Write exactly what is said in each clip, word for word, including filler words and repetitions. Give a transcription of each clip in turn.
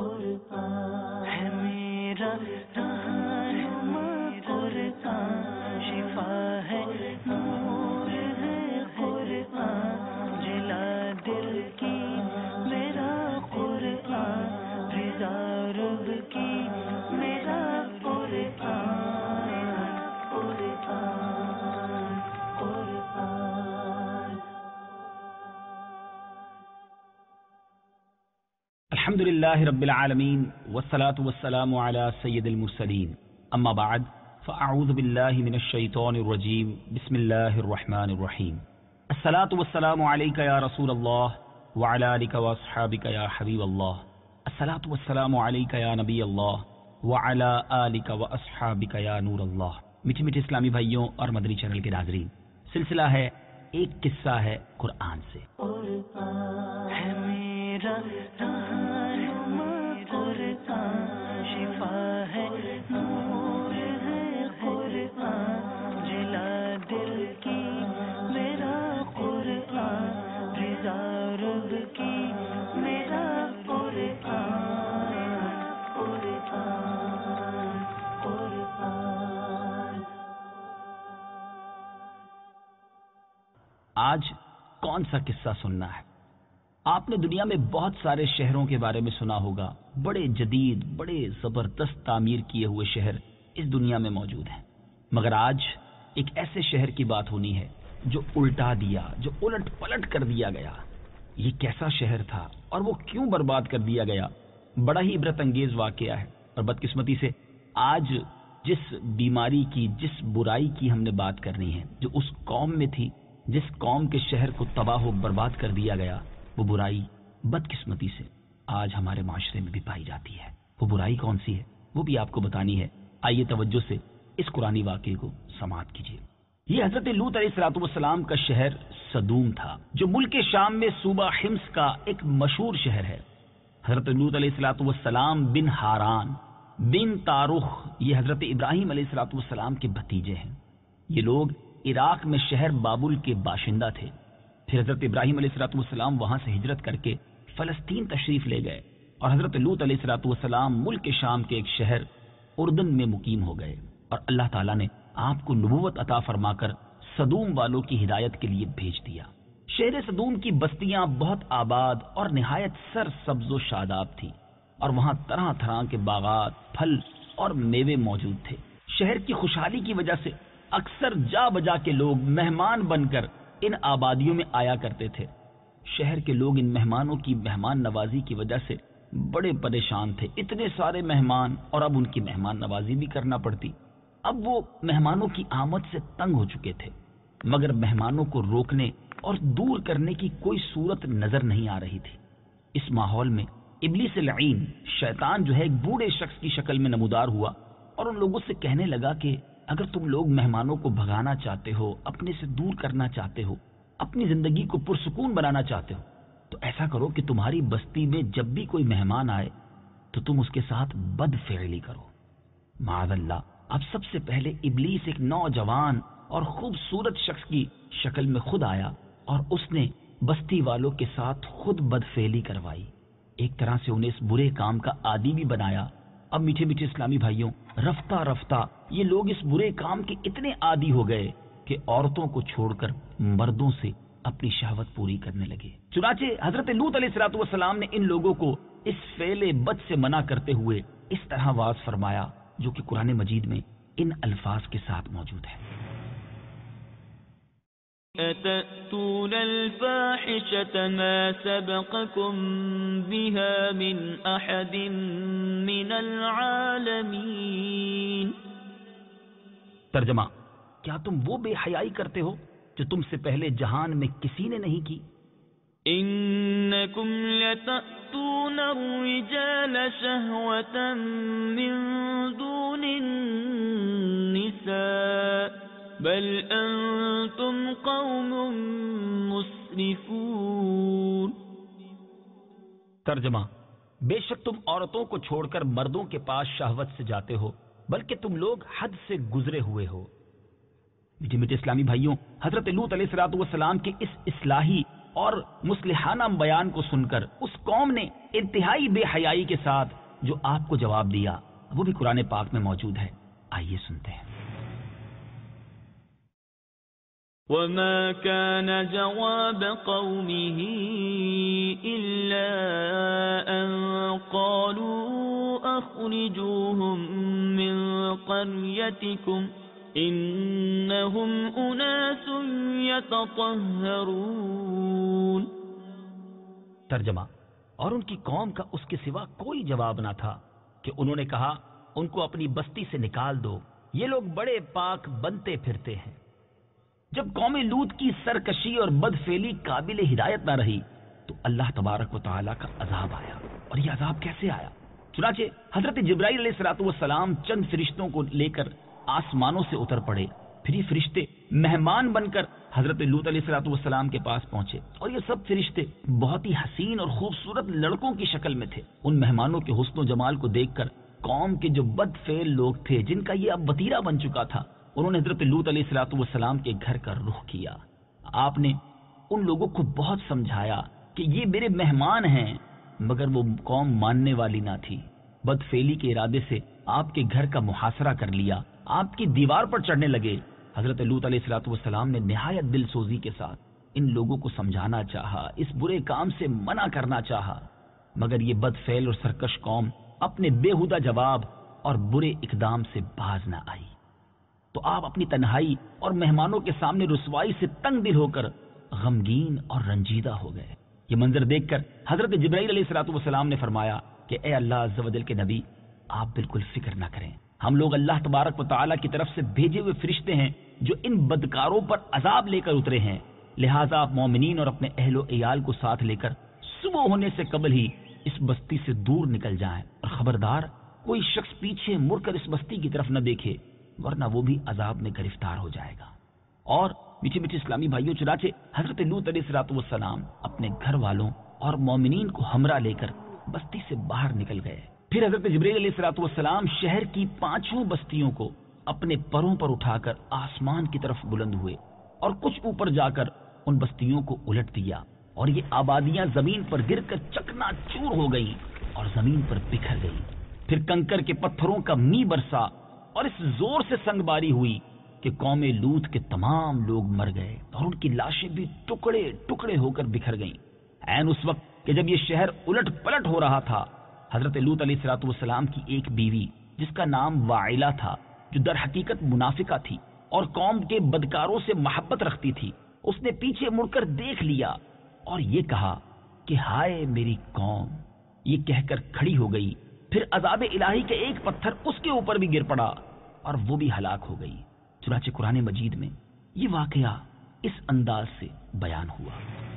قرآن ہے میرا رہنما، قرآن شفا ہے، نور ہے قرآن، جلا دل کی میرا قرآن، رضا رب کی میرا قرآن، قرآن قرآن۔ الحمد للہ رب العالمین والصلاة والسلام علی سید المرسلین، اما بعد فاعوذ باللہ من الشیطان الرجیم، بسم اللہ الرحمن الرحیم۔ الصلاة والسلام علیک یا رسول اللہ وعلی آلک واصحابک یا حبیب اللہ، الصلاة والسلام علیک یا نبی اللہ وعلی آلک واصحابک یا نور اللہ۔ میٹھے میٹھے اسلامی بھائیوں اور مدنی چینل کے ناظرین، سلسلہ ہے ایک قصہ ہے قرآن سے۔ قرآن ہے میرا رہنما، قرآن شفا ہے، نور ہے قرآن، جلا دل کی میرا قرآن، رضا رب کی میرا قرآن، قرآن قرآن۔ آج کون سا قصہ سننا ہے؟ آپ نے دنیا میں بہت سارے شہروں کے بارے میں سنا ہوگا، بڑے جدید، بڑے زبردست تعمیر کیے ہوئے شہر اس دنیا میں موجود ہیں، مگر آج ایک ایسے شہر کی بات ہونی ہے جو الٹا دیا، جو الٹ پلٹ کر دیا گیا۔ یہ کیسا شہر تھا اور وہ کیوں برباد کر دیا گیا؟ بڑا ہی عبرت انگیز واقعہ ہے، اور بدقسمتی سے آج جس بیماری کی، جس برائی کی ہم نے بات کرنی ہے، جو اس قوم میں تھی، جس قوم کے شہر کو تباہ و برباد کر دیا گیا، وہ برائی بدقسمتی سے آج ہمارے معاشرے میں بھی پائی جاتی ہے۔ وہ برائی کون سی ہے وہ بھی آپ کو بتانی ہے۔ آئیے توجہ سے اس قرآنی واقعے کو سماعت کیجیے۔ یہ حضرت لوط علیہ الصلوۃ والسلام کا شہر صدوم تھا، جو ملک شام میں صوبہ حمص کا ایک مشہور شہر ہے۔ حضرت لوط علیہ الصلوۃ والسلام بن ہاران بن تارخ، یہ حضرت ابراہیم علیہ الصلوۃ والسلام کے بھتیجے ہیں۔ یہ لوگ عراق میں شہر بابل کے باشندہ تھے۔ پھر حضرت ابراہیم علیہ الصلوۃ والسلام وہاں سے ہجرت کر کے فلسطین تشریف لے گئے، اور حضرت لوط علیہ الصلوۃ والسلام ملک شام کے ایک شہر اردن میں مقیم ہو گئے، اور اللہ تعالیٰ نے آپ کو نبوت عطا فرما کر صدوم والوں کی ہدایت کے لیے بھیج دیا۔ شہر صدوم کی بستیاں بہت آباد اور نہایت سر سبز و شاداب تھی، اور وہاں طرح طرح کے باغات، پھل اور میوے موجود تھے۔ شہر کی خوشحالی کی وجہ سے اکثر جا بجا کے لوگ مہمان بن کر ان آبادیوں میں آیا کرتے تھے۔ شہر کے لوگ ان مہمانوں کی مہمان نوازی کی وجہ سے بڑے پریشان تھے، اتنے سارے مہمان، اور اب ان کی مہمان نوازی بھی کرنا پڑتی۔ اب وہ مہمانوں کی آمد سے تنگ ہو چکے تھے، مگر مہمانوں کو روکنے اور دور کرنے کی کوئی صورت نظر نہیں آ رہی تھی۔ اس ماحول میں ابلیس لعین، شیطان جو ہے، ایک بوڑھے شخص کی شکل میں نمودار ہوا، اور ان لوگوں سے کہنے لگا کہ اگر تم لوگ مہمانوں کو بھگانا چاہتے ہو، اپنے سے دور کرنا چاہتے ہو، اپنی زندگی کو پرسکون بنانا چاہتے ہو، تو ایسا کرو کہ تمہاری بستی میں جب بھی کوئی مہمان آئے تو تم اس کے ساتھ بد فعلی کرو۔ معاذ اللہ، اب سب سے پہلے ابلیس ایک نوجوان اور خوبصورت شخص کی شکل میں خود آیا، اور اس نے بستی والوں کے ساتھ خود بد فعلی کروائی، ایک طرح سے انہیں اس برے کام کا عادی بھی بنایا۔ اب میٹھے میٹھے اسلامی بھائیوں، رفتہ رفتہ یہ لوگ اس برے کام کے اتنے عادی ہو گئے کہ عورتوں کو چھوڑ کر مردوں سے اپنی شہوت پوری کرنے لگے۔ چنانچہ حضرت لوط علیہ الصلوۃ والسلام نے ان لوگوں کو اس فعل بد سے منع کرتے ہوئے اس طرح واعظ فرمایا، جو کہ قرآن مجید میں ان الفاظ کے ساتھ موجود ہے۔ أَتَأْتُونَ الْفَاحِشَةَ مَا سَبَقَكُم بِهَا مِنْ أَحَدٍ مِّنَ الْعَالَمِينَ۔ ترجمہ: کیا تم وہ بے حیائی کرتے ہو جو تم سے پہلے جہان میں کسی نے نہیں کی؟ إِنَّكُمْ لَتَأْتُونَ الرِّجَالَ شَهْوَةً مِّن دُونِ النِّسَاءِ بل انتم قوم مسرفون۔ ترجمہ: بے شک تم عورتوں کو چھوڑ کر مردوں کے پاس شہوت سے جاتے ہو، بلکہ تم لوگ حد سے گزرے ہوئے ہو۔ میٹھے میٹھے اسلامی بھائیوں، حضرت لوط علیہ الصلوۃ والسلام کے اس اصلاحی اور مصلحانہ بیان کو سن کر اس قوم نے انتہائی بے حیائی کے ساتھ جو آپ کو جواب دیا وہ بھی قرآن پاک میں موجود ہے. آئیے سنتے ہیں. وما كان جواب قومه إلا أن قالوا أخرجوهم من قريتكم إنهم أناس يتطهرون. ترجمہ: اور ان کی قوم کا اس کے سوا کوئی جواب نہ تھا کہ انہوں نے کہا ان کو اپنی بستی سے نکال دو، یہ لوگ بڑے پاک بنتے پھرتے ہیں. جب قوم لوط کی سرکشی اور بدفعلی قابل ہدایت نہ رہی تو اللہ تبارک و تعالیٰ کا عذاب آیا. اور یہ عذاب کیسے آیا؟ چنانچہ حضرت جبرائیل علیہ الصلوۃ والسلام چند فرشتوں کو لے کر آسمانوں سے اتر پڑے. پھر یہ فرشتے مہمان بن کر حضرت لوط علیہ الصلوۃ والسلام کے پاس پہنچے اور یہ سب فرشتے بہت ہی حسین اور خوبصورت لڑکوں کی شکل میں تھے. ان مہمانوں کے حسن و جمال کو دیکھ کر قوم کے جو بد فعل لوگ تھے جن کا یہ اب وتیرہ بن چکا تھا انہوں نے حضرت لوط علیہ الصلوۃ والسلام کے گھر کا رخ کیا. آپ نے ان لوگوں کو بہت سمجھایا کہ یہ میرے مہمان ہیں، مگر وہ قوم ماننے والی نہ تھی. بدفعلی کے ارادے سے آپ کے گھر کا محاصرہ کر لیا، آپ کی دیوار پر چڑھنے لگے. حضرت لوط علیہ الصلوۃ والسلام نے نہایت دل سوزی کے ساتھ ان لوگوں کو سمجھانا چاہا، اس برے کام سے منع کرنا چاہا، مگر یہ بدفعل اور سرکش قوم اپنے بےہودہ جواب اور برے اقدام سے باز نہ آئی. تو آپ اپنی تنہائی اور مہمانوں کے سامنے رسوائی سے تنگ دل ہو کر غمگین اور رنجیدہ ہو گئے. یہ منظر دیکھ کر حضرت جبرائیل علیہ الصلوۃ والسلام نے فرمایا کہ اے اللہ عز و جل کے نبی، آپ بالکل فکر نہ کریں، ہم لوگ اللہ تبارک و تعالیٰ کی طرف سے بھیجے ہوئے فرشتے ہیں جو ان بدکاروں پر عذاب لے کر اترے ہیں. لہٰذا آپ مومنین اور اپنے اہل و عیال کو ساتھ لے کر صبح ہونے سے قبل ہی اس بستی سے دور نکل جائیں، اور خبردار کوئی شخص پیچھے مڑ کر اس بستی کی طرف نہ دیکھے ورنہ وہ بھی عذاب میں گرفتار ہو جائے گا. اور میٹھے میٹھے اسلامی بھائیوں، چنانچہ حضرت لوط علیہ الصلوۃ والسلام اپنے گھر والوں اور مومنین کو ہمراہ لے کر بستی سے باہر نکل گئے. پھر حضرت جبرائیل علیہ الصلوۃ والسلام شہر کی پانچوں بستیوں کو اپنے پروں پر اٹھا کر آسمان کی طرف بلند ہوئے اور کچھ اوپر جا کر ان بستیوں کو الٹ دیا، اور یہ آبادیاں زمین پر گر کر چکنا چور ہو گئی اور زمین پر بکھر گئی. پھر کنکر کے پتھروں کا می برسا اور اس زور سے سنگ باری ہوئی کہ قوم لوط کے تمام لوگ مر گئے اور ان کی لاشیں بھی ٹکڑے ٹکڑے ہو کر بکھر گئیں. عین اس وقت کہ جب یہ شہر الٹ پلٹ ہو رہا تھا، حضرت لوط علیہ الصلوۃ والسلام کی ایک بیوی جس کا نام واعلہ تھا، جو در حقیقت منافقہ تھی اور قوم کے بدکاروں سے محبت رکھتی تھی، اس نے پیچھے مڑ کر دیکھ لیا اور یہ کہا کہ ہائے میری قوم. یہ کہہ کر کھڑی ہو گئی. پھر عذاب الہی کے ایک پتھر اس کے اوپر بھی گر پڑا اور وہ بھی ہلاک ہو گئی. چنانچہ قرآن مجید میں یہ واقعہ اس انداز سے بیان ہوا.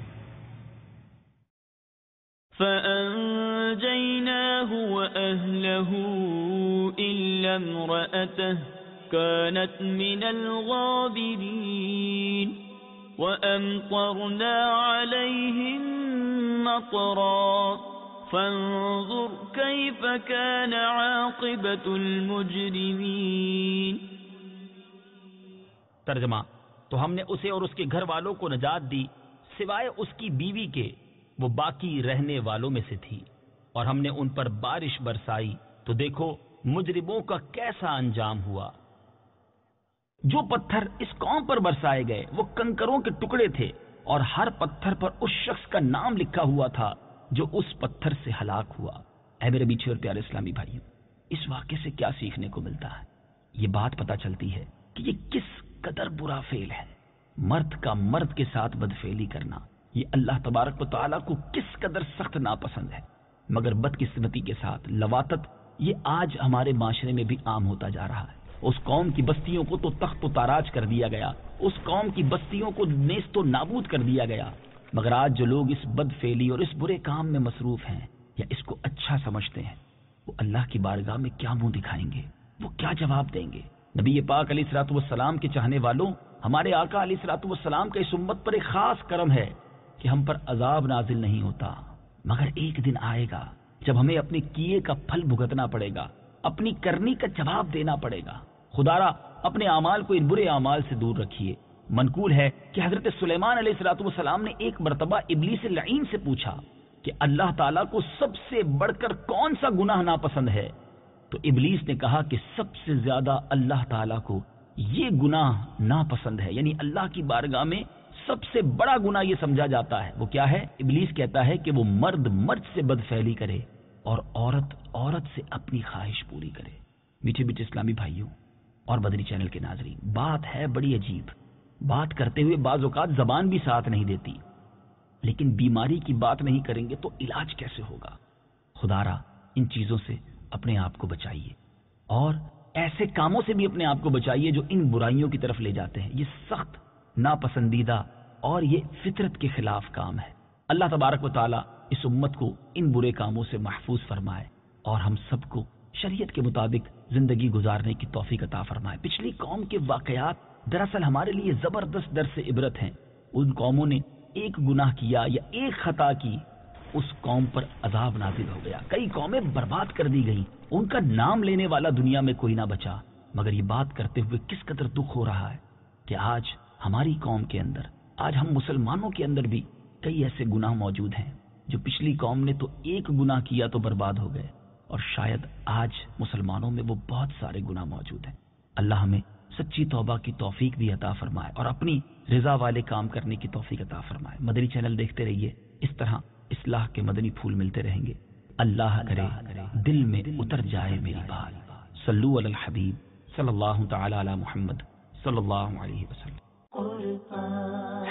فَأَنجَيْنَاهُ وَأَهْلَهُ إِلَّا امْرَأَتَهُ كَانَتْ مِنَ الْغَابِرِينَ وَأَمْطَرْنَا عَلَيْهِمْ مَطَرًا فانظر كيف كان عاقبة المجرمين. ترجمہ: تو ہم نے اسے اور اس کے گھر والوں کو نجات دی سوائے اس کی بیوی کے، وہ باقی رہنے والوں میں سے تھی، اور ہم نے ان پر بارش برسائی تو دیکھو مجرموں کا کیسا انجام ہوا. جو پتھر اس قوم پر برسائے گئے وہ کنکروں کے ٹکڑے تھے، اور ہر پتھر پر اس شخص کا نام لکھا ہوا تھا جو اس پتھر سے ہلاک ہوا. اے میرے میٹھے اور پیارے اسلامی بھائیوں، اس واقعے سے کیا سیکھنے کو ملتا ہے؟ یہ بات پتہ چلتی ہے کہ یہ کس قدر برا فعل ہے. مرد کا مرد کے ساتھ بدفعلی کرنا یہ اللہ تبارک و تعالیٰ کو کس قدر سخت ناپسند ہے. مگر بدقسمتی کے ساتھ لواطت یہ آج ہمارے معاشرے میں بھی عام ہوتا جا رہا ہے. اس قوم کی بستیوں کو تو تخت و تاراج کر دیا گیا، اس قوم کی بستیوں کو نیست و نابود کر دیا گیا، مگر آج جو لوگ اس بدفعلی اور اس برے کام میں مصروف ہیں یا اس کو اچھا سمجھتے ہیں، وہ اللہ کی بارگاہ میں کیا منہ دکھائیں گے؟ وہ کیا جواب دیں گے؟ نبی پاک علیہ الصلوۃ والسلام کے چاہنے والوں، ہمارے آقا علیہ الصلوۃ والسلام کا اس امت پر ایک خاص کرم ہے کہ ہم پر عذاب نازل نہیں ہوتا، مگر ایک دن آئے گا جب ہمیں اپنے کیے کا پھل بھگتنا پڑے گا، اپنی کرنی کا جواب دینا پڑے گا. خدا را اپنے اعمال کو ان برے اعمال سے دور رکھیے منقول ہے کہ حضرت سلیمان علیہ الصلوۃ والسلام نے ایک مرتبہ ابلیس لعین سے پوچھا کہ اللہ تعالیٰ کو سب سے بڑھ کر کون سا گناہ ناپسند ہے؟ تو ابلیس نے کہا کہ سب سے زیادہ اللہ تعالیٰ کو یہ گناہ ناپسند ہے، یعنی اللہ کی بارگاہ میں سب سے بڑا گناہ یہ سمجھا جاتا ہے۔ وہ کیا ہے؟ ابلیس کہتا ہے کہ وہ مرد مرد سے بدفعلی کرے اور عورت عورت سے اپنی خواہش پوری کرے۔ میٹھے میٹھے اسلامی بھائیوں اور مدنی چینل کے ناظرین، بات ہے بڑی عجیب، بات کرتے ہوئے بعض اوقات زبان بھی ساتھ نہیں دیتی، لیکن بیماری کی بات نہیں کریں گے تو علاج کیسے ہوگا؟ خدارا ان چیزوں سے اپنے آپ کو بچائیے اور ایسے کاموں سے بھی اپنے آپ کو بچائیے جو ان برائیوں کی طرف لے جاتے ہیں۔ یہ سخت ناپسندیدہ اور یہ فطرت کے خلاف کام ہے۔ اللہ تبارک و تعالی اس امت کو ان برے کاموں سے محفوظ فرمائے اور ہم سب کو شریعت کے مطابق زندگی گزارنے کی توفیق عطا فرمائے۔ پچھلی قوم کے واقعات دراصل ہمارے لیے زبردست درس عبرت ہیں۔ ان قوموں نے ایک گناہ کیا یا ایک خطا کی، اس قوم پر عذاب نازل ہو گیا، کئی قومیں برباد کر دی گئیں، ان کا نام لینے والا دنیا میں کوئی نہ بچا۔ مگر یہ بات کرتے ہوئے کس قدر دکھ ہو رہا ہے کہ آج ہماری قوم کے اندر، آج ہم مسلمانوں کے اندر بھی کئی ایسے گناہ موجود ہیں جو پچھلی قوم نے تو ایک گناہ کیا تو برباد ہو گئے، اور شاید آج مسلمانوں میں وہ بہت سارے گناہ موجود ہیں۔ اللہ ہمیں سچی توبہ کی توفیق بھی عطا فرمائے اور اپنی رضا والے کام کرنے کی توفیق عطا فرمائے۔ مدنی چینل دیکھتے رہیے، اس طرح اصلاح کے مدنی پھول ملتے رہیں گے۔ اللہ کرے دل میں اتر جائے میری بات۔ صلو علی الحبیب صلی اللہ تعالی علی محمد صلی اللہ علیہ وسلم۔